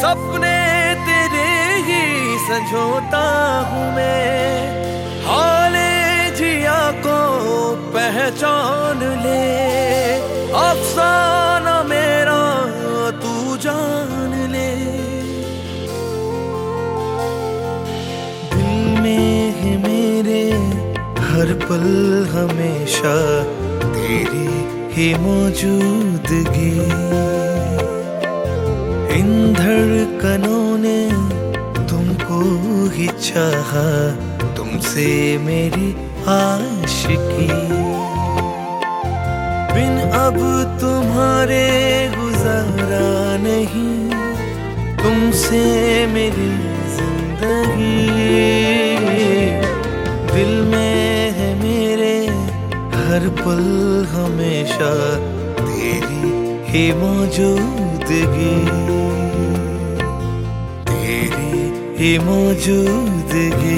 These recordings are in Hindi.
सपने तेरे ही संजोता हूँ मैं, हाले जिया को पहचान ले, अफसाना मेरा तू जान ले। दिल में है मेरे हर पल हमेशा तेरी ही मौजूदगी, इन धड़कनों ने तुमको ही चाहा, तुमसे मेरी आशिकी। बिन अब तुम्हारे गुजारा नहीं, तुमसे मेरी जिंदगी। दिल में है मेरे हर पल हमेशा तेरी ही मौजूदगी, तेरी ही मौजूदगी।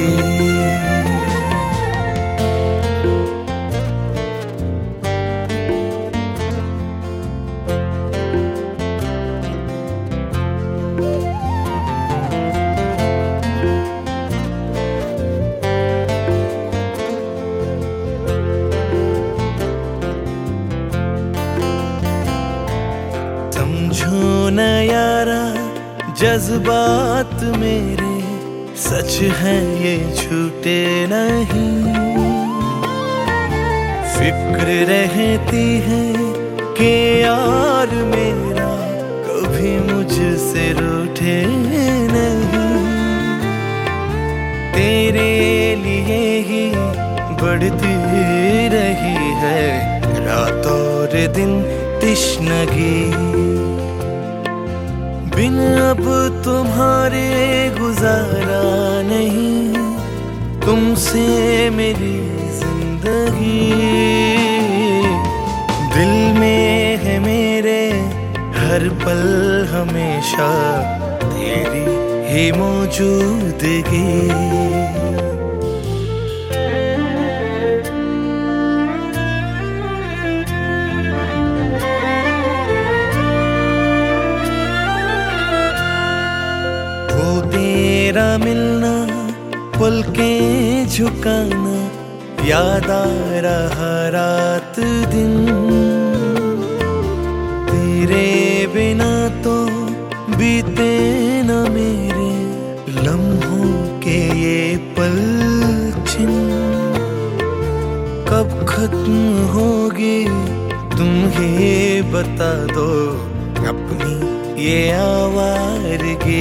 समझो न यारा जज्बात मेरे सच हैं ये झूठे नहीं, फिक्र रहती है कि यार मेरा कभी मुझसे रूठे नहीं। तेरे लिए ही बढ़ती रही है रात और दिन तिश्नगी, बिन अब तुम्हारे गुजारा नहीं, तुमसे मेरी जिंदगी। दिल में है मेरे हर पल हमेशा तेरी ही मौजूदगी। तेरा मिलना पलकें झुकाना याद आ रहा रात दिन, तेरे बिना तो बीते न मेरे लम्हों के ये पल छिन। कब खत्म होगी तुम ही बता दो अपनी ये आवारगी,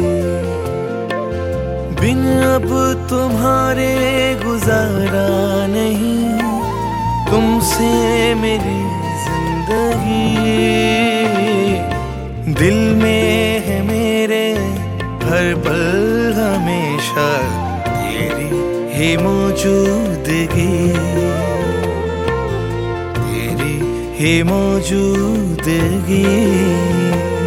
बिन अब तुम्हारे गुजारा नहीं, तुमसे मेरी जिंदगी। दिल में है मेरे हर पल हमेशा तेरी ही मौजूदगी, तेरी ही मौजूदगी।